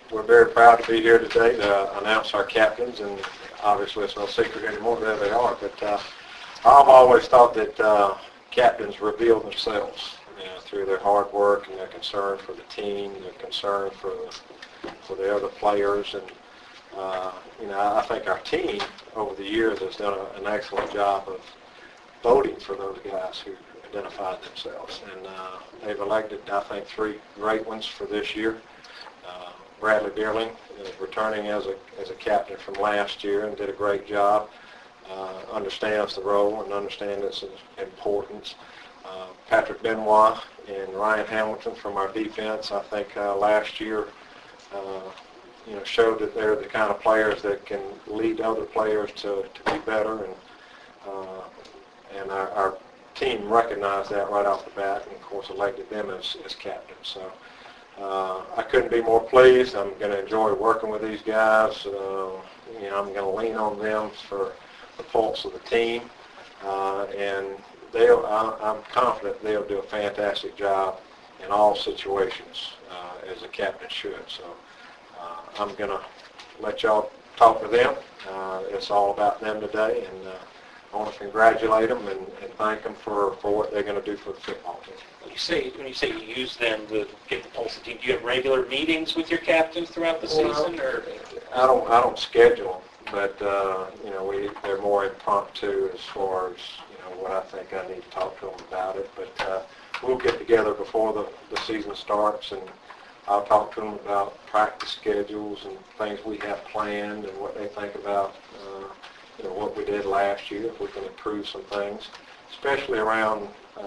we're very proud to be here today to announce our captains, and obviously it's no secret anymore that they are. But I've always thought that captains reveal themselves through their hard work and their concern for the team, their concern for the other players, and I think our team over the years has done an excellent job of voting for those guys who identified themselves, and they've elected, I think, 3 great ones for this year. Bradley Dearling is returning as a captain from last year and did a great job. Understands the role and understands its importance. Patrick Benoit and Ryan Hamilton from our defense, I think last year showed that they're the kind of players that can lead other players to be better, and our team recognized that right off the bat, and of course elected them as captains. So I couldn't be more pleased. I'm going to enjoy working with these guys. I'm going to lean on them for the pulse of the team, and I'm confident they'll do a fantastic job in all situations, as a captain should. So I'm going to let y'all talk to them. It's all about them today, and I want to congratulate them and thank them for what they're going to do for the football team. When you say you use them to get the pulse of the team, do you have regular meetings with your captains throughout the season? Or I don't schedule them, but they're more impromptu as far as what I think I need to talk to them about it. But we'll get together before the season starts, and I'll talk to them about practice schedules and things we have planned and what they think about what we did last year, if we can improve some things, especially around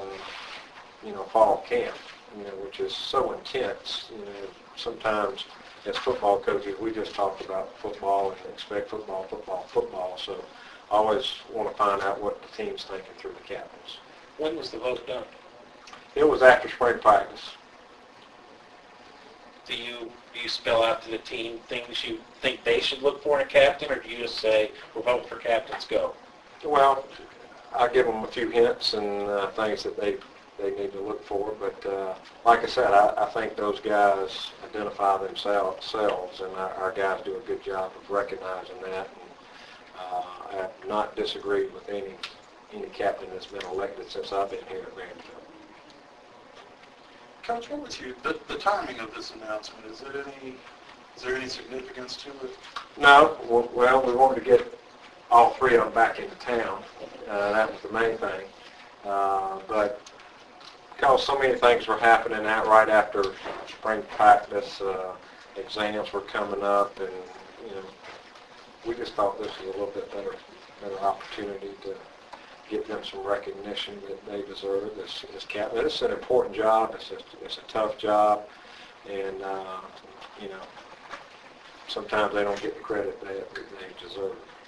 fall camp, which is so intense. Sometimes as football coaches, we just talk about football and expect football. So I always want to find out what the team's thinking through the captains. When was the vote done? It was after spring practice. Do you spell out to the team things you think they should look for in a captain, or do you just say, we're voting for captains, go? Well, I give them a few hints and things that they need to look for, but like I said, I think those guys identify themselves, and our guys do a good job of recognizing that, and I have not disagreed with any captain that's been elected since I've been here at Vanderbilt. Coach, what was the timing of this announcement? Is there any significance to it? No. Well, we wanted to get all 3 of them back into town. That was the main thing. But because so many things were happening right after spring practice, exams were coming up, and we just thought this was a little bit better opportunity to give them some recognition that they deserve as captain. It's an important job. It's a tough job, and sometimes they don't get the credit they deserve.